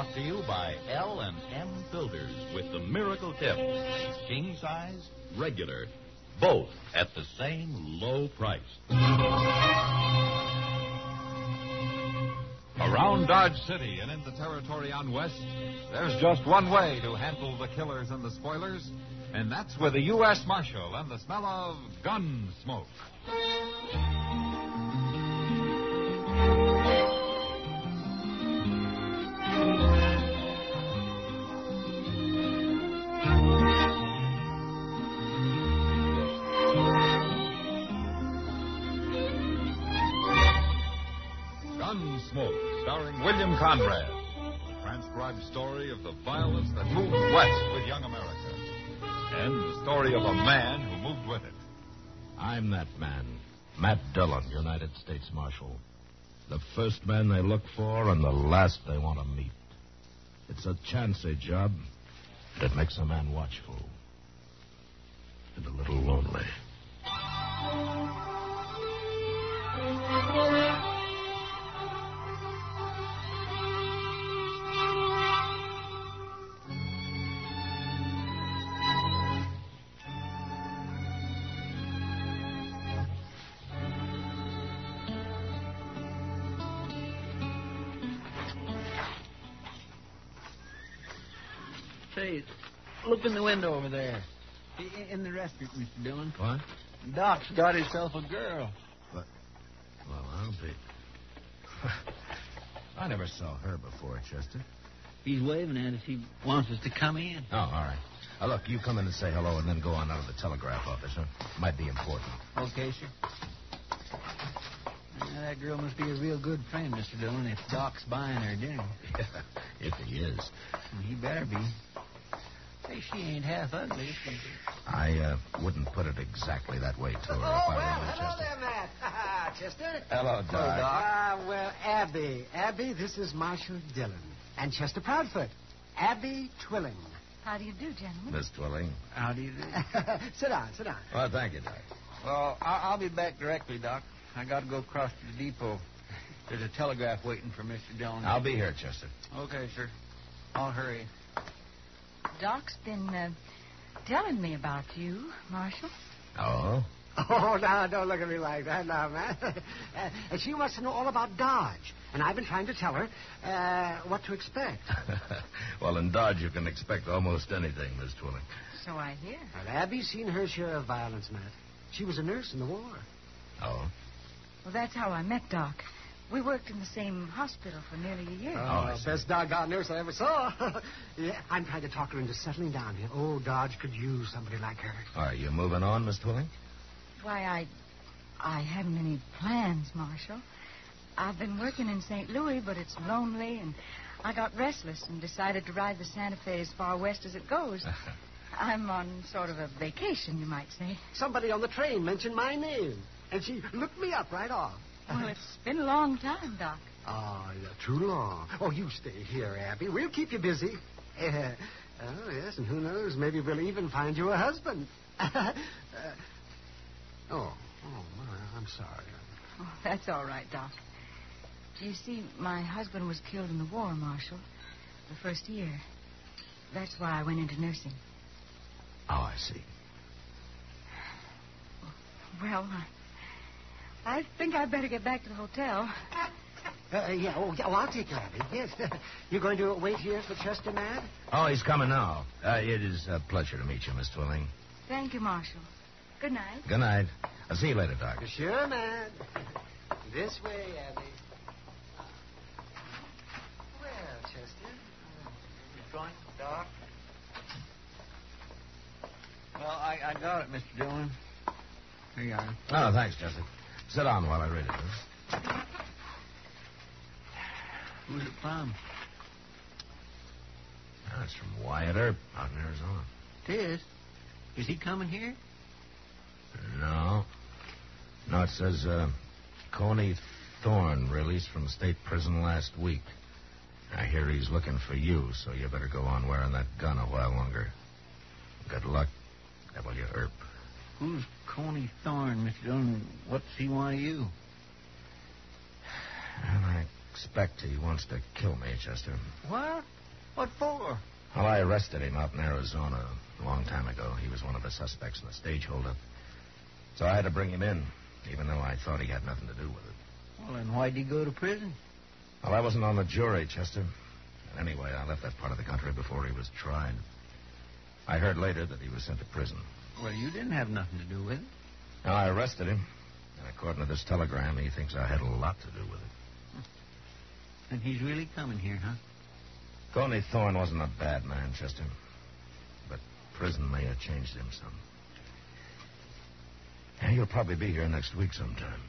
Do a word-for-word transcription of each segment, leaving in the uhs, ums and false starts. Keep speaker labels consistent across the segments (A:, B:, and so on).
A: brought to you by L and M Builders with the Miracle Tip. King size, regular, both at the same low price.
B: Around Dodge City and in the territory on West, there's just one way to handle the killers and the spoilers, and that's with a U S Marshal and the smell of gun smoke. Gunsmoke, starring William Conrad. A transcribed story of the violence that moved west with young America. And the story of a man who moved with it.
C: I'm that man, Matt Dillon, United States Marshal. The first man they look for and the last they want to meet. It's a chancy job, but it makes a man watchful. And a little lonely.
D: Say, look in the window over there. In the restaurant, Mister Dillon.
C: What?
D: Doc's got himself a girl.
C: What? Well, I'll be. I never saw her before, Chester.
D: He's waving at us. He wants us to come in.
C: Oh, all right. Now, look, you come in and say hello and then go on out of the telegraph office, huh? Might be important.
D: Okay, sir. Now, that girl must be a real good friend, Mister Dillon, if Doc's buying her dinner.
C: Yeah, if he is.
D: Well, he better be. Say, she ain't half ugly, is she?
C: I uh, wouldn't put it exactly that way to her
E: Oh,
C: if
E: well,
C: I were you,
E: hello
C: Chester.
E: there, Matt. Chester.
C: Hello, Doc.
E: Ah, well, Abby. Abby, this is Marshal Dillon. And Chester Proudfoot. Abby Twilling.
F: How do you do, gentlemen?
C: Miss Twilling.
D: How do you do?
E: Sit down, sit down.
C: Well, thank you, Doc.
D: Well, I'll, I'll be back directly, Doc. I got to go across to the depot. There's a telegraph waiting for Mister Dillon.
C: I'll be here, Chester.
D: Okay, sir. I'll hurry.
F: Doc's been uh, telling me about you, Marshal.
C: Oh?
E: Oh, now, don't look at me like that now, man. uh, she wants to know all about Dodge. And I've been trying to tell her uh, what to expect.
C: Well, in Dodge, you can expect almost anything, Miss Twilling.
F: So I hear.
E: Well, Abby's seen her share of violence, Matt. She was a nurse in the war.
C: Oh?
F: Well, that's how I met Doc. We worked in the same hospital for nearly a year.
E: Oh, best doggone nurse I ever saw. Yeah, I'm trying to talk her into settling down here. Oh, Dodge could use somebody like her.
C: Are you moving on, Miss Twilling?
F: Why, I... I haven't any plans, Marshal. I've been working in Saint Louis, but it's lonely, and I got restless and decided to ride the Santa Fe as far west as it goes. I'm on sort of a vacation, you might say.
E: Somebody on the train mentioned my name, and she looked me up right off.
F: Well, it's been a long time, Doc.
E: Oh, yeah, too long. Oh, you stay here, Abby. We'll keep you busy. Uh, oh, yes, and who knows, maybe we'll even find you a husband. uh, oh, oh, my, I'm sorry.
F: Oh, that's all right, Doc. You see, my husband was killed in the war, Marshal, the first year. That's why I went into nursing.
C: Oh, I see.
F: Well, I, I think I'd better get back to the hotel.
E: Uh, yeah, oh, yeah, oh, I'll take you, Abby. Yes. You're going to wait here for Chester, Mad?
C: Oh, he's coming now. Uh, it is a pleasure to meet you, Miss Twilling.
F: Thank you, Marshal. Good night.
C: Good night. I'll see you later, Doc.
E: Sure, Mad. This way, Abby. Well, Chester.
D: You going, Doc? Well, I, I got it, Mister Dillon. Here you are.
C: Oh, thanks, Chester. Sit down while I read it. Huh?
D: Who's it from?
C: Oh, it's from Wyatt Earp out in Arizona.
D: It is? Is he coming here?
C: No. No, it says, uh, Coney Thorne released from state prison last week. I hear he's looking for you, so you better go on wearing that gun a while longer. Good luck, W. Earp.
D: Who's Coney Thorne, Mister Dillon? What's he want of you?
C: Well, I expect he wants to kill me, Chester.
D: What? What for?
C: Well, I arrested him out in Arizona a long time ago. He was one of the suspects in the stage holdup. So I had to bring him in, even though I thought he had nothing to do with it.
D: Well, then why'd he go to prison?
C: Well, I wasn't on the jury, Chester. And anyway, I left that part of the country before he was tried. I heard later that he was sent to prison.
D: Well, you didn't have nothing to do with it.
C: Now, I arrested him. And according to this telegram, he thinks I had a lot to do with it.
D: And he's really coming here, huh?
C: Coney Thorne wasn't a bad man, Chester. But prison may have changed him some. And he'll probably be here next week sometime.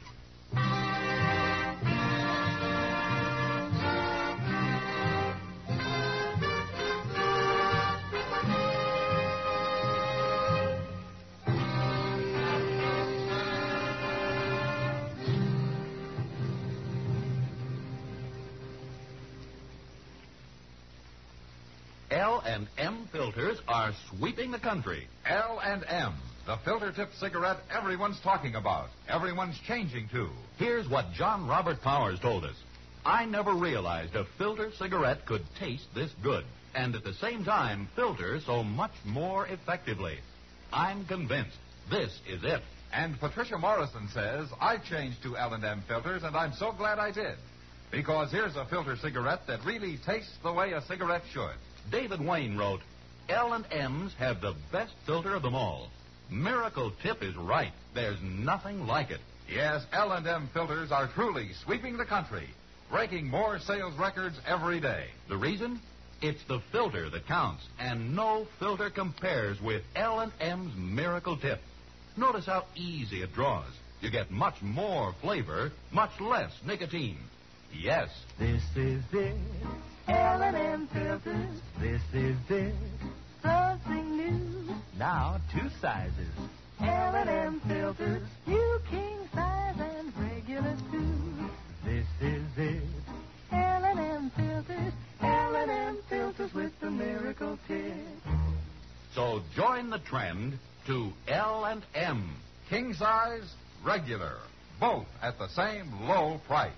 A: L and M filters are sweeping the country.
B: L and M, the filter-tip cigarette everyone's talking about. Everyone's changing to.
A: Here's what John Robert Powers told us. I never realized a filter cigarette could taste this good, and at the same time filter so much more effectively. I'm convinced this is it.
B: And Patricia Morrison says, I changed to L and M filters, and I'm so glad I did. Because here's a filter cigarette that really tastes the way a cigarette should.
A: David Wayne wrote, L and M's have the best filter of them all. Miracle Tip is right. There's nothing like it.
B: Yes, L and M filters are truly sweeping the country, breaking more sales records every day.
A: The reason? It's the filter that counts, and no filter compares with L and M's Miracle Tip. Notice how easy it draws. You get much more flavor, much less nicotine. Yes.
G: This is it, L and M filters. This is it, something new. Now two sizes. L and M filters, you king size and regular too. This is it, L and M filters. L and M filters with the Miracle Tip.
A: So join the trend to L and M.
B: King size, regular, both at the same low price.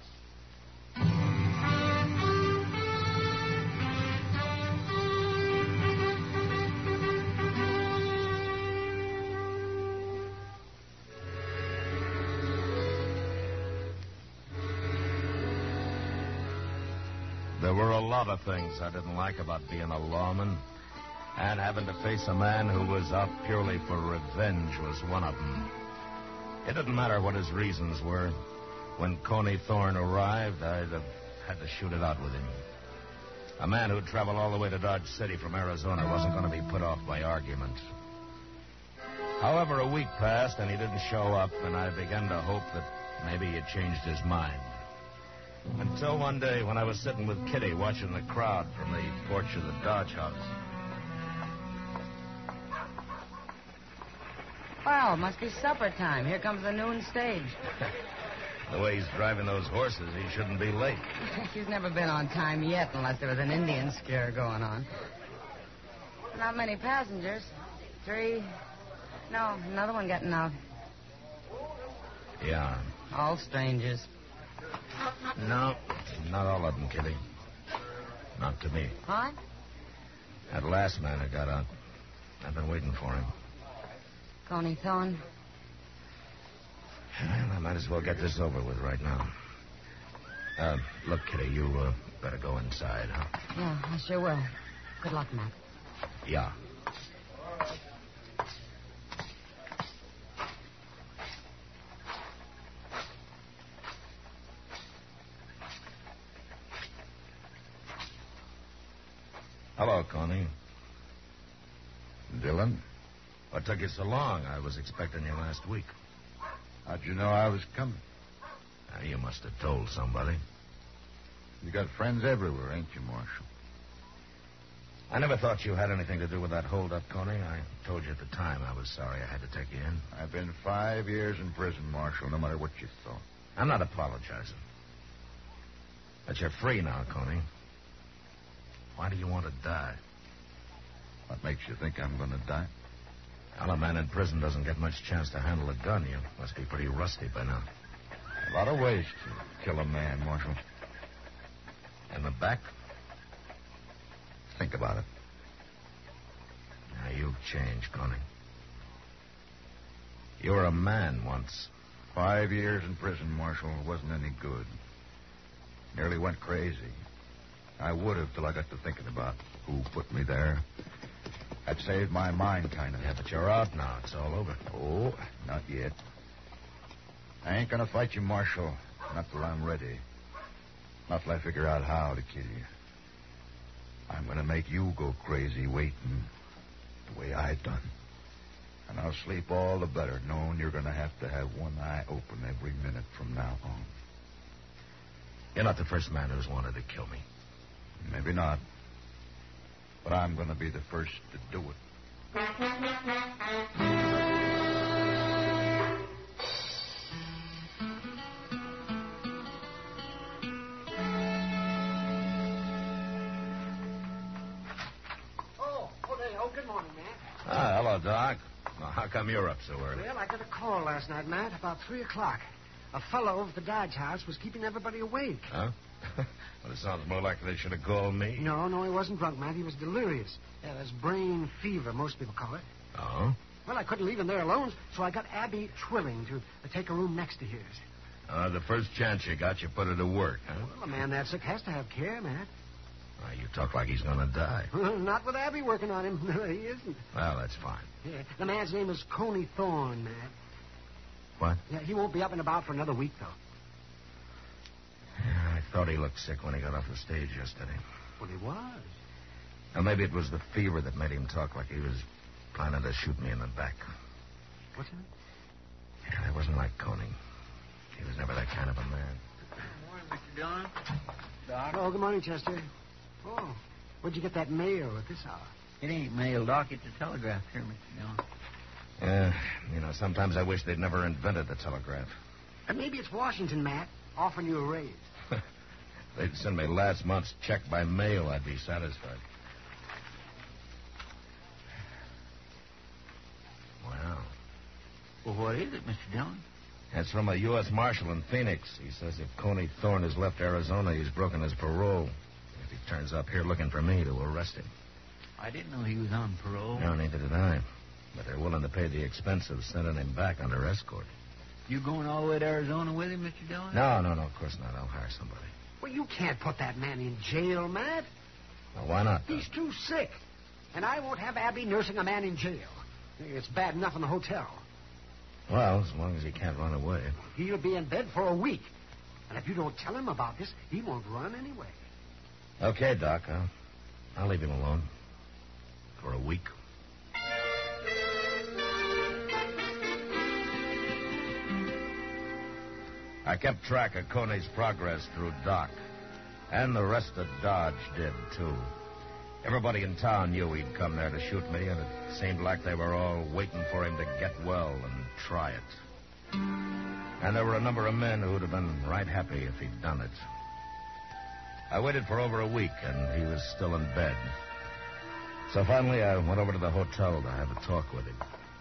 C: There were a lot of things I didn't like about being a lawman. And having to face a man who was out purely for revenge was one of them. It didn't matter what his reasons were. When Coney Thorne arrived, I'd have had to shoot it out with him. A man who'd traveled all the way to Dodge City from Arizona wasn't going to be put off by argument. However, a week passed and he didn't show up, and I began to hope that maybe he'd changed his mind. Until one day when I was sitting with Kitty watching the crowd from the porch of the Dodge house.
H: Well, it must be supper time. Here comes the noon stage.
C: The way he's driving those horses, he shouldn't be late.
H: He's never been on time yet unless there was an Indian scare going on. Not many passengers. Three. No, another one getting out.
C: Yeah.
H: All strangers.
C: No, not all of them, Kitty. Not to me.
H: What?
C: That last man who got out. I've been waiting for him.
H: Coney Thorne?
C: Well, I might as well get this over with right now. Uh, look, Kitty, you uh, better go inside, huh?
H: Yeah, I sure will. Good luck, Matt.
C: Yeah. Hello, Coney.
I: Dillon?
C: What took you so long? I was expecting you last week.
I: How'd you know I was coming?
C: Uh, you must have told somebody.
I: You got friends everywhere, ain't you, Marshal?
C: I never thought you had anything to do with that holdup, Coney. I told you at the time I was sorry I had to take you in.
I: I've been five years in prison, Marshal, no matter what you thought.
C: I'm not apologizing. But you're free now, Coney. Why do you want to die?
I: What makes you think I'm going to die?
C: Well, a man in prison doesn't get much chance to handle a gun. You must be pretty rusty by now.
I: A lot of ways to kill a man, Marshal.
C: And the back?
I: Think about it.
C: Now, you've changed, Coney. You were a man once.
I: Five years in prison, Marshal, wasn't any good. Nearly went crazy. I would have till I got to thinking about who put me there. That saved my mind, kind of.
C: Yeah, but you're out now. It's all over.
I: Oh, not yet. I ain't gonna fight you, Marshal. Not till I'm ready. Not till I figure out how to kill you. I'm gonna make you go crazy waiting the way I done. And I'll sleep all the better knowing you're gonna have to have one eye open every minute from now on.
C: You're not the first man who's wanted to kill me.
I: Maybe not. But I'm gonna be the first to do it.
E: Oh, oh, there. Oh, good morning, man.
C: Ah, hello, Doc. Well, how come you're up so early?
E: Well, I got a call last night, Matt, about three o'clock. A fellow over at the Dodge House was keeping everybody awake.
C: Huh? Well, it sounds more like they should have called me.
E: No, no, he wasn't drunk, Matt. He was delirious. Yeah, that's brain fever, most people call it.
C: Oh?
E: Well, I couldn't leave him there alone, so I got Abby Twilling to, to take a room next to his.
C: Uh, the first chance you got, you put her to work, huh?
E: Well, a man that sick has to have care, Matt.
C: Uh, you talk like he's going to die.
E: Not with Abby working on him. No, he isn't.
C: Well, that's fine.
E: Yeah, the man's name is Coney Thorne, Matt.
C: What?
E: Yeah, he won't be up and about for another week, though.
C: Yeah, I thought he looked sick when he got off the stage yesterday.
E: Well, he was.
C: Or maybe it was the fever that made him talk like he was planning to shoot me in the back.
E: What's that?
C: Yeah, that wasn't like Coney. He was never that kind of a man.
D: Good morning, Mister Dillon. Doc.
E: Oh, good morning, Chester. Oh, where'd you get that mail at this hour?
D: It ain't mail, Doc. It's a telegraph here, Mister Dillon.
C: Yeah, you know, sometimes I wish they'd never invented the telegraph.
E: And maybe it's Washington, Matt, offering you a raise.
C: If they'd send me last month's check by mail, I'd be satisfied. Wow.
D: Well, what is it, Mister Dillon?
C: That's from a U S Marshal in Phoenix. He says if Coney Thorne has left Arizona, he's broken his parole. If he turns up here looking for me, to arrest him.
D: I didn't know he was on parole.
C: No, neither did I. But they're willing to pay the expense of sending him back under escort.
D: You going all the way to Arizona with him, Mister Dillon?
C: No, no, no, of course not. I'll hire somebody.
E: Well, you can't put that man in jail, Matt.
C: Well, why not?
E: He's too sick. And I won't have Abby nursing a man in jail. It's bad enough in the hotel.
C: Well, as long as he can't run away.
E: He'll be in bed for a week. And if you don't tell him about this, he won't run anyway.
C: Okay, Doc. I'll, I'll leave him alone. For a week. I kept track of Coney's progress through Doc. And the rest of Dodge did, too. Everybody in town knew he'd come there to shoot me, and it seemed like they were all waiting for him to get well and try it. And there were a number of men who'd have been right happy if he'd done it. I waited for over a week, and he was still in bed. So finally, I went over to the hotel to have a talk with him.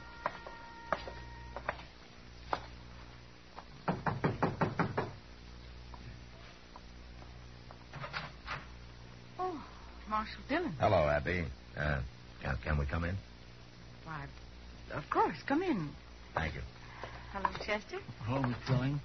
F: Oh, Marshal Dillon.
C: Hello, Abby. Uh, can, can we come in?
F: Why, of course. Come in.
C: Thank you.
F: Hello, Chester.
D: Hello, Miss Twilling.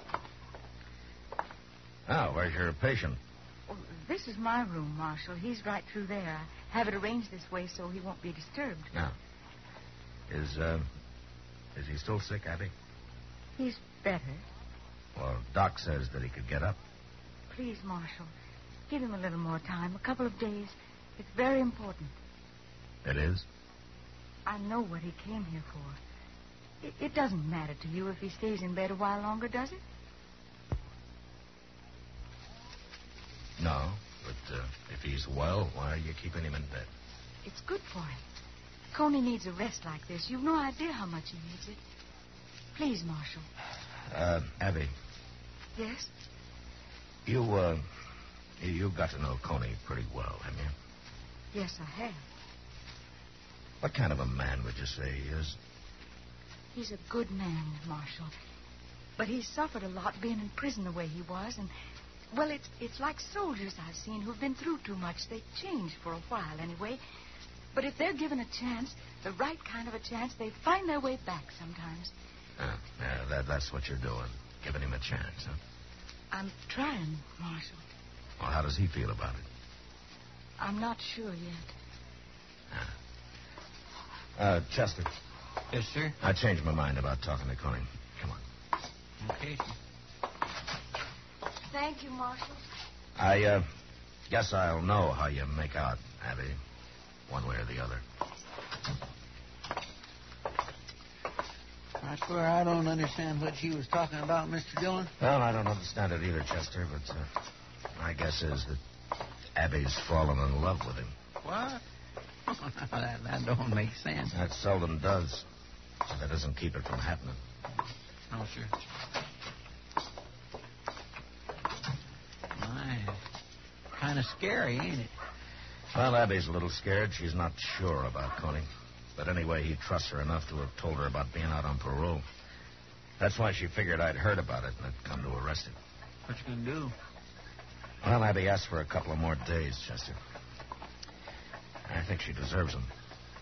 C: Oh, where's your patient?
F: Oh, this is my room, Marshal. He's right through there. I have it arranged this way so he won't be disturbed.
C: Now, is, uh, is he still sick, Abby?
F: He's better.
C: Well, Doc says that he could get up.
F: Please, Marshal, give him a little more time, a couple of days. It's very important.
C: It is?
F: I know what he came here for. It, it doesn't matter to you if he stays in bed a while longer, does it?
C: No, but uh, if he's well, why are you keeping him in bed?
F: It's good for him. Coney needs a rest like this. You've no idea how much he needs it. Please, Marshal.
C: Uh, Abby,
F: Yes?
C: you, uh, you got to know Coney pretty well, haven't you?
F: Yes, I have.
C: What kind of a man would you say he is?
F: He's a good man, Marshal. But he's suffered a lot being in prison the way he was, and Well, it's it's like soldiers I've seen who've been through too much. They change for a while, anyway. But if they're given a chance, the right kind of a chance, they find their way back sometimes.
C: Yeah, yeah that, that's what you're doing. Giving him a chance, huh?
F: I'm trying, Marshal.
C: Well, how does he feel about it?
F: I'm not sure yet.
C: Yeah. Uh, Chester.
D: Yes, sir?
C: I changed my mind about talking to Coney. Come on.
D: Okay, sir.
F: Thank you, Marshal.
C: I, uh, guess I'll know how you make out, Abby. One way or the other.
D: I swear I don't understand what she was talking about, Mister Dillon.
C: Well, I don't understand it either, Chester, but uh, my guess is that Abby's fallen in love with him.
D: What? that, that don't make sense.
C: That seldom does. But that doesn't keep it from happening.
D: No, sir. My, kind of scary, ain't it?
C: Well, Abby's a little scared. She's not sure about Coney. But anyway, he trusts her enough to have told her about being out on parole. That's why she figured I'd heard about it and had come to arrest him.
D: What you gonna do?
C: Well, Abby asked for a couple of more days, Chester. I think she deserves them.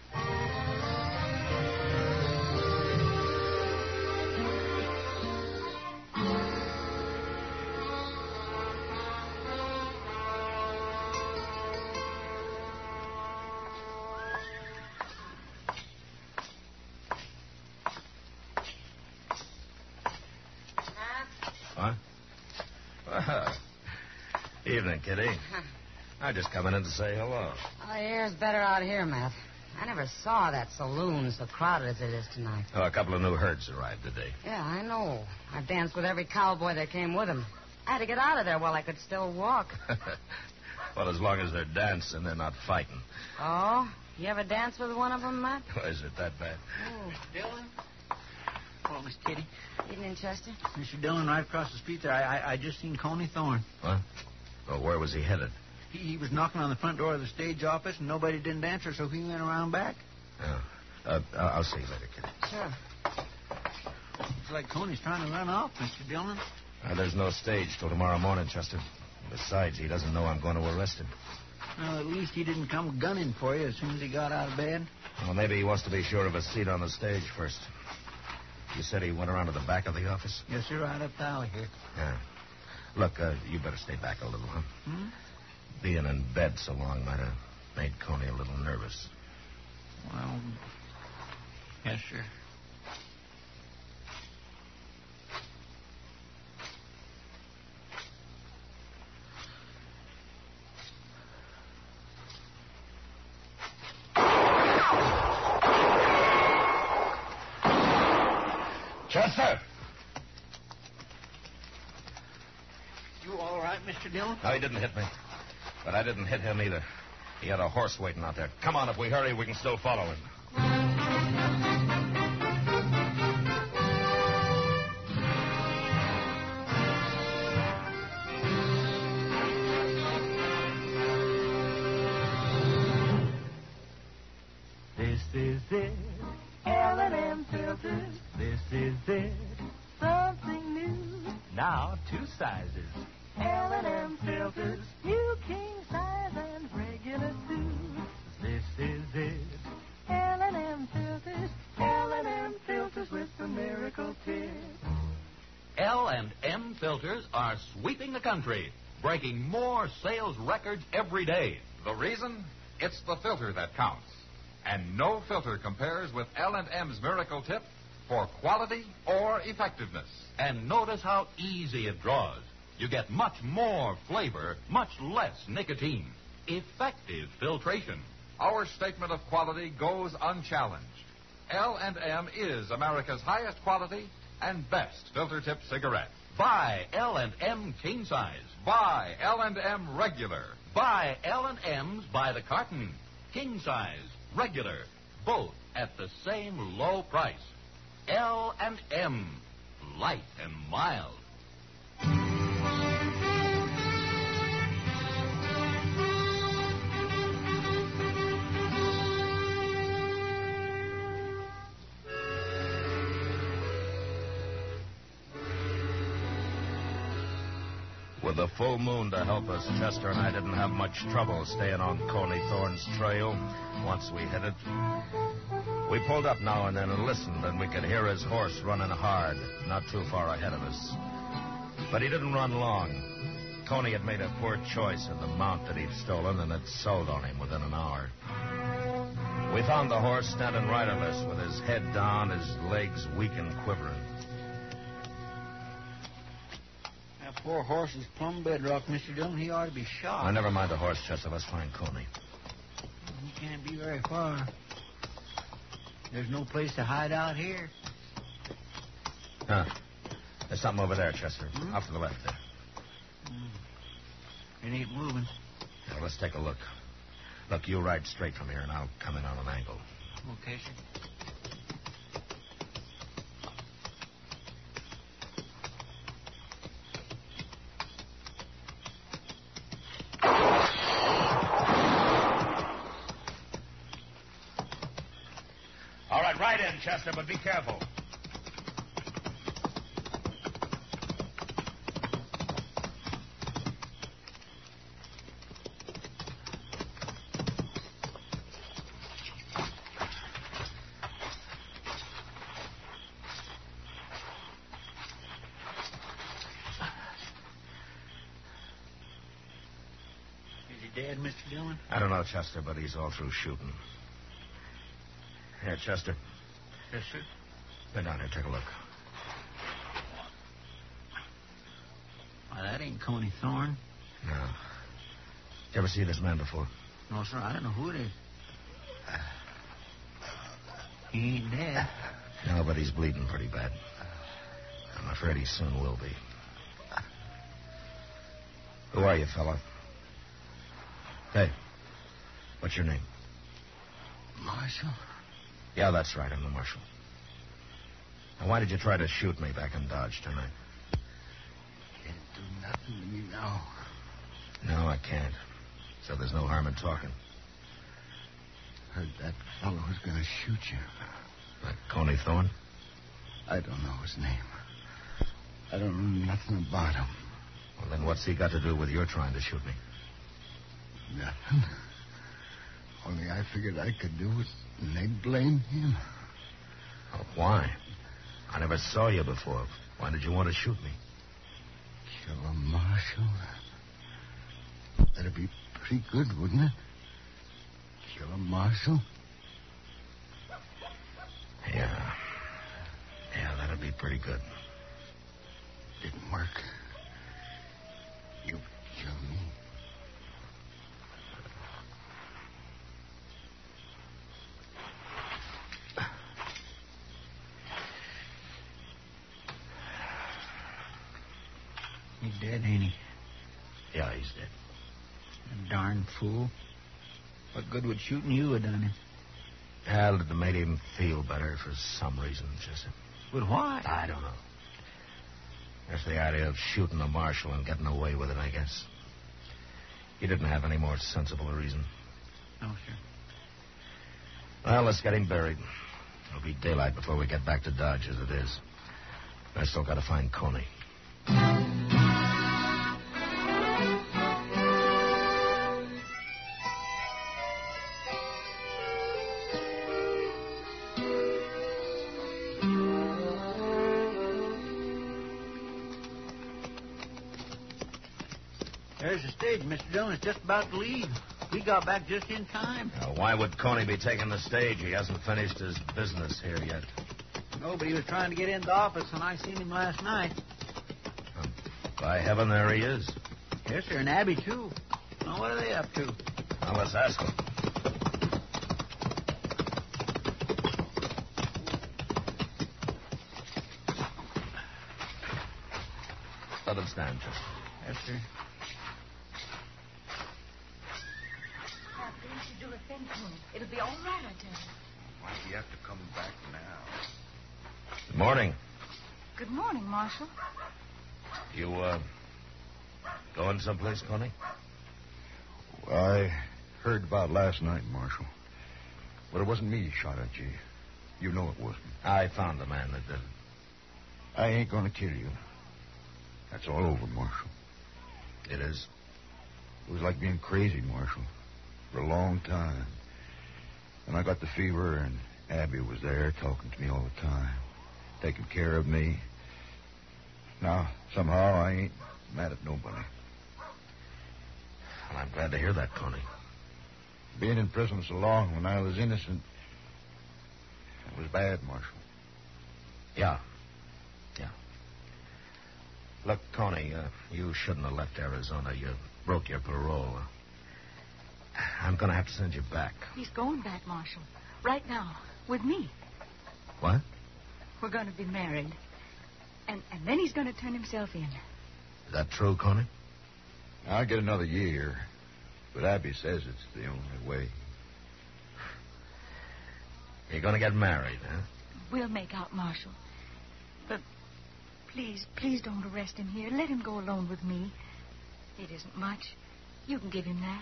C: What? Well, evening, Kitty. I'm just coming in to say hello.
H: Oh, the air's better out here, Matt. I never saw that saloon so crowded as it is tonight.
C: Oh, a couple of new herds arrived today.
H: Yeah, I know. I danced with every cowboy that came with him. I had to get out of there while I could still walk.
C: Well, as long as they're dancing, they're not fighting.
H: Oh? You ever dance with one of them, Matt?
C: Oh, is it that bad?
H: Oh.
D: Dillon? Hello, Miss Kitty.
H: Evening, Chester.
D: Mister Dillon, right across the street there. I, I, I just seen Coney Thorne.
C: What? Well, where was he headed?
D: He, he was knocking on the front door of the stage office, and nobody didn't answer, so he went around back.
C: Oh. Uh, I'll see you later, Kitty.
H: Sure.
D: Looks like Coney's trying to run off, Mister Dillon.
C: Uh, there's no stage till tomorrow morning, Chester. Besides, he doesn't know I'm going to arrest him.
D: Well, at least he didn't come gunning for you as soon as he got out of bed.
C: Well, maybe he wants to be sure of a seat on the stage first. You said he went around to the back of the office?
D: Yes, sir, right up the alley here.
C: Yeah. Look, uh, you better stay back a little, huh?
D: Hmm?
C: Being in bed so long might have made Coney a little nervous.
D: Well, yes, sir.
C: Chester!
D: You all right, Mister Dillon?
C: No, he didn't hit me. But I didn't hit him either. He had a horse waiting out there. Come on, if we hurry, we can still follow him.
G: This is it, L and M filters. This is it, something new. Now two sizes. L and M filters, you king size and regular too. This is it, L and M filters. L and M filters with the miracle tip.
A: L and M filters are sweeping the country, breaking more sales records every day.
B: The reason? It's the filter that counts. And no filter compares with L and M's Miracle Tip for quality or effectiveness.
A: And notice how easy it draws. You get much more flavor, much less nicotine. Effective filtration.
B: Our statement of quality goes unchallenged. L and M is America's highest quality and best filter tip cigarette.
A: Buy L and M king size.
B: Buy L and M regular.
A: Buy L and M's by the carton. King size, regular, both at the same low price. L and M, light and mild.
C: With the full moon to help us, Chester and I didn't have much trouble staying on Coney Thorne's trail once we hit it. We pulled up now and then and listened, and we could hear his horse running hard, not too far ahead of us. But he didn't run long. Coney had made a poor choice in the mount that he'd stolen, and had sold on him within an hour. We found the horse standing riderless with his head down, his legs weak and quivering.
D: That poor horse is plumb bedrock, Mister Dillon. He ought to be shot.
C: Now, never mind the horse, Chester. Let's find Coney.
D: He can't be very far. There's no place to hide out here.
C: Huh. There's something over there, Chester.
D: Hmm?
C: Off to the left there.
D: It ain't moving.
C: Now, let's take a look. Look, you ride straight from here, and I'll come in on an angle.
D: Okay, sir.
C: All right, ride in, Chester, but be careful.
D: Dead, Mister Dillon?
C: I don't know, Chester, but he's all through shooting. Here, Chester.
D: Yes, sir.
C: Bend down here, take a look.
D: Why, that ain't Coney Thorne.
C: No. Did you ever see this man before?
D: No, sir, I don't know who it is. He ain't dead.
C: No, but he's bleeding pretty bad. I'm afraid he soon will be. Who are you, fella? Hey, what's your name?
E: Marshal?
C: Yeah, that's right. I'm the marshal. Now, why did you try to shoot me back in Dodge tonight?
E: Can't do nothing to me now.
C: No, I can't. So there's no harm in talking.
E: Heard that fellow was going to shoot you.
C: That Coney Thorne?
E: I don't know his name. I don't know nothing about him.
C: Well, then what's he got to do with your trying to shoot me?
E: Nothing. Only I figured I could do it, and they'd blame him.
C: Oh, why? I never saw you before. Why did you want to shoot me?
E: Kill a marshal? That'd be pretty good, wouldn't it? Kill a marshal?
C: Yeah. Yeah, that'd be pretty good.
E: Didn't work. You killed me.
D: He's dead, ain't he?
C: Yeah, he's dead.
D: A darn fool. What good would shooting you have done him?
C: Hell, it made him feel better for some reason, Jesse.
D: But why?
C: I don't know. That's the idea of shooting a marshal and getting away with it, I guess. He didn't have any more sensible reason.
D: No, sir.
C: Well, let's get him buried. It'll be daylight before we get back to Dodge, as it is. I still got to find Coney.
D: There's the stage, Mister Dillon. It's just about to leave. We got back just in time.
C: Now, why would Coney be taking the stage? He hasn't finished his business here yet.
D: Nobody was trying to get in the office when I seen him last night.
C: Um, by heaven, there he is.
D: Yes, sir, and Abby, too. Now, what are they up to?
C: Now, let's ask him. Let him stand, Chester.
D: Yes, sir.
F: You should do a thing to him. It'll be all right, I tell you.
I: Why do you have to come back now?
C: Good morning.
F: Good morning, Marshal.
C: You, uh, going someplace, Coney?
I: Well, I heard about last night, Marshal. But it wasn't me shot at you. You know it wasn't.
C: I found the man that did it.
I: I ain't gonna kill you. That's all over, Marshal.
C: It is?
I: It was like being crazy, Marshal, for a long time. And I got the fever, and Abby was there talking to me all the time, taking care of me. Now, somehow, I ain't mad at nobody.
C: Well, I'm glad to hear that, Coney.
I: Being in prison so long when I was innocent, it was bad, Marshal.
C: Yeah. Yeah. Look, Coney, uh, you shouldn't have left Arizona. You broke your parole. I'm going to have to send you back.
F: He's going back, Marshal. Right now. With me.
C: What?
F: We're going to be married. And, and then he's going to turn himself in.
C: Is that true, Coney?
I: I'll get another year. But Abby says it's the only way.
C: You're going to get married, huh?
F: We'll make out, Marshal. But please, please don't arrest him here. Let him go alone with me. It isn't much. You can give him that.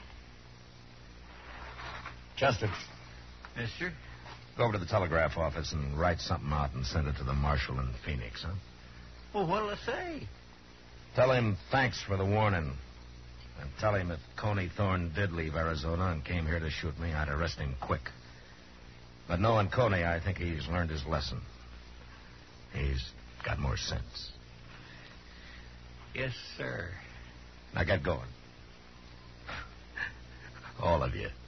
C: Chester.
D: Yes, sir?
C: Go over to the telegraph office and write something out and send it to the marshal in Phoenix, huh?
D: Well, what'll I say?
C: Tell him thanks for the warning. And tell him if Coney Thorne did leave Arizona and came here to shoot me, I'd arrest him quick. But knowing Coney, I think he's learned his lesson. He's got more sense.
D: Yes, sir.
C: Now get going. All of you.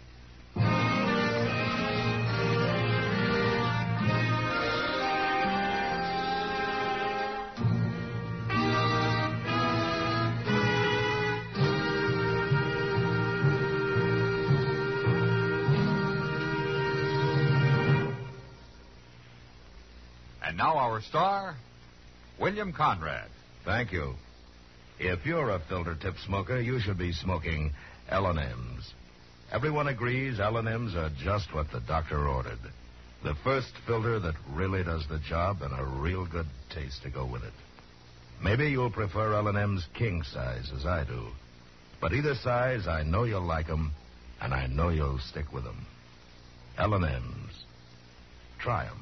B: And now our star, William Conrad.
C: Thank you. If you're a filter tip smoker, you should be smoking L and M's. Everyone agrees L and M's are just what the doctor ordered. The first filter that really does the job and a real good taste to go with it. Maybe you'll prefer L and M's king size as I do. But either size, I know you'll like them, and I know you'll stick with them. L and M's. Try them.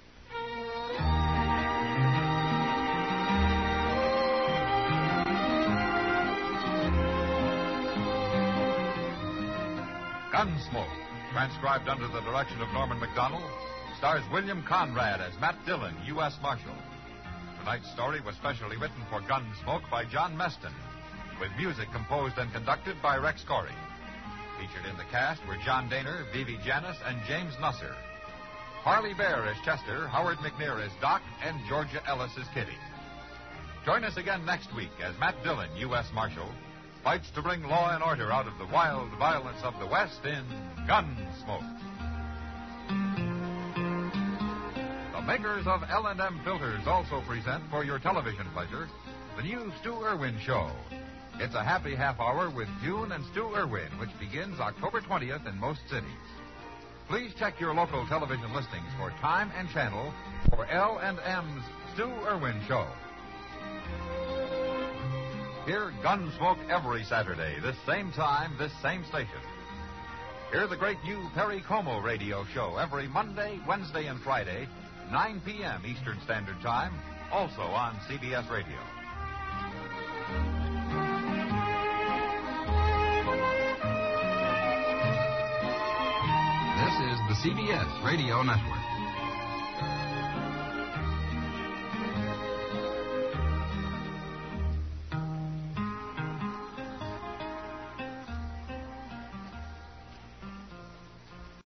B: Gunsmoke, transcribed under the direction of Norman Macdonald, stars William Conrad as Matt Dillon, U S Marshal. Tonight's story was specially written for Gunsmoke by John Meston, with music composed and conducted by Rex Corey. Featured in the cast were John Daner, Vivi Janis, and James Nusser. Harley Bear as Chester, Howard McNear as Doc, and Georgia Ellis as Kitty. Join us again next week as Matt Dillon, U S Marshal, fights to bring law and order out of the wild violence of the West in Gunsmoke. The makers of L and M filters also present for your television pleasure the new Stu Irwin Show. It's a happy half hour with June and Stu Irwin, which begins October twentieth in most cities. Please check your local television listings for time and channel for L and M's Stu Irwin Show. Hear Gunsmoke every Saturday, this same time, this same station. Hear the great new Perry Como radio show every Monday, Wednesday, and Friday, nine p.m. Eastern Standard Time, also on C B S Radio.
J: This is the C B S Radio Network.